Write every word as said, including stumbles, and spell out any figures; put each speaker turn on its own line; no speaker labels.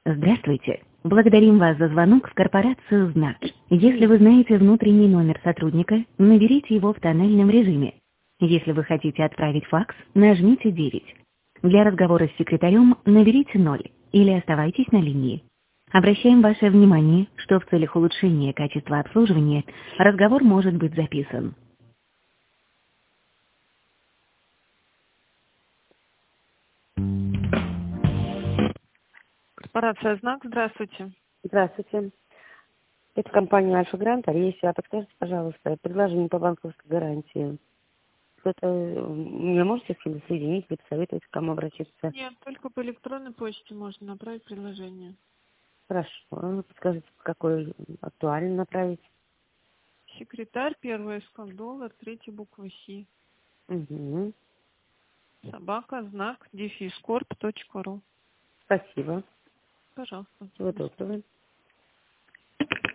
Здравствуйте. Благодарим вас за звонок в корпорацию «Знак». Если вы знаете внутренний номер сотрудника, наберите его в тоннельном режиме. Если вы хотите отправить факс, нажмите девять. Для разговора с секретарем наберите ноль или оставайтесь на линии. Обращаем ваше внимание, что в целях улучшения качества обслуживания разговор может быть записан.
Корпорация «Знак», здравствуйте.
Здравствуйте. Это компания «Альфа Грант». Ария, подскажите, пожалуйста, предложение по банковской гарантии. Кто-то меня можете с кем-то соединить, или посоветовать, к кому обратиться?
Нет, только по электронной почте можно направить предложение.
Хорошо. Подскажите, какой актуально направить?
Секретарь, первый иском доллар, третья буква Си.
Угу.
Собака, знак, дефис, корп точка ру.
Спасибо.
Пожалуйста.
Всего доброго.